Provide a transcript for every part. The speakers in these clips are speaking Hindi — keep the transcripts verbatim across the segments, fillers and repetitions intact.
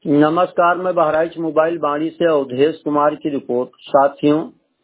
नमस्कार, मैं बहराइच मोबाइल बाड़ी से अवधेश कुमार की रिपोर्ट। साथियों,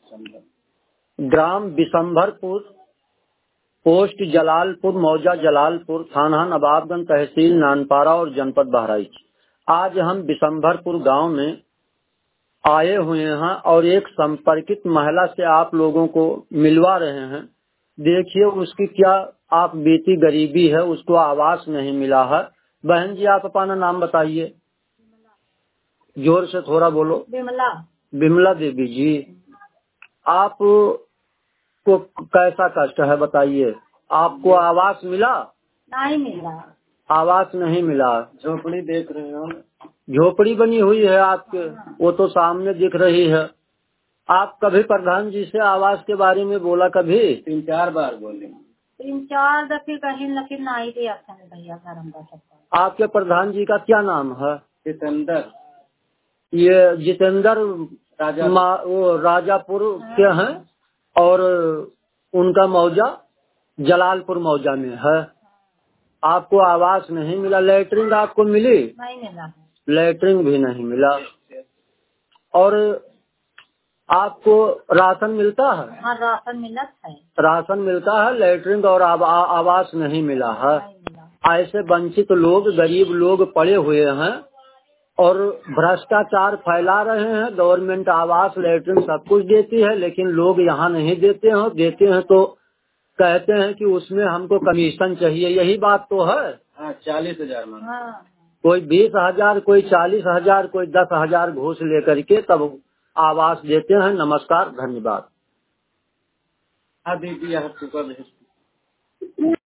ग्राम बिशंभरपुर, पोस्ट जलालपुर, मौजा जलालपुर, थाना नवाबगंज, तहसील नानपारा और जनपद बहराइच। आज हम बिशंभरपुर गांव में आए हुए हैं और एक संपर्कित महिला से आप लोगों को मिलवा रहे हैं। देखिए उसकी क्या आप बीती गरीबी है, उसको आवास नहीं मिला है। बहन जी, आप अपना नाम बताइए, जोर से थोड़ा बोलो। बिमला बिमला देवी जी, आप को कैसा कष्ट है बताइए? आपको आवास मिला? नहीं मिला। आवास नहीं मिला। झोपड़ी देख रहे हो? झोपड़ी बनी हुई है आपके, वो तो सामने दिख रही है। आप कभी प्रधान जी से आवास के बारे में बोला? कभी तीन चार बार बोले, तीन चार दफे कहीं लेकिन नहीं दिया भैया। आपके प्रधान जी का क्या नाम है? जितेंद्र। ये जितेंद्र राजा वो राजापुर के हैं और उनका मौजा जलालपुर मौजा में है। आपको आवास नहीं मिला। लेटरिंग आपको मिली? नहीं मिला। लेटरिंग भी नहीं मिला। और आपको राशन मिलता है? हाँ, राशन मिलता है। राशन मिलता है, लेटरिंग और आव, आ, आवास नहीं मिला है। ऐसे वंचित लोग, गरीब लोग पड़े हुए हैं और भ्रष्टाचार फैला रहे हैं। गवर्नमेंट आवास, लेटरिन सब कुछ देती है, लेकिन लोग यहाँ नहीं देते हैं। देते हैं तो कहते हैं कि उसमें हमको कमीशन चाहिए। यही बात तो है। हाँ, चालीस हजार में। हाँ। कोई बीस हजार, कोई चालीस हजार, कोई दस हजार घूस लेकर के तब आवास देते हैं। नमस्कार, धन्यवाद। हाँ दीदी,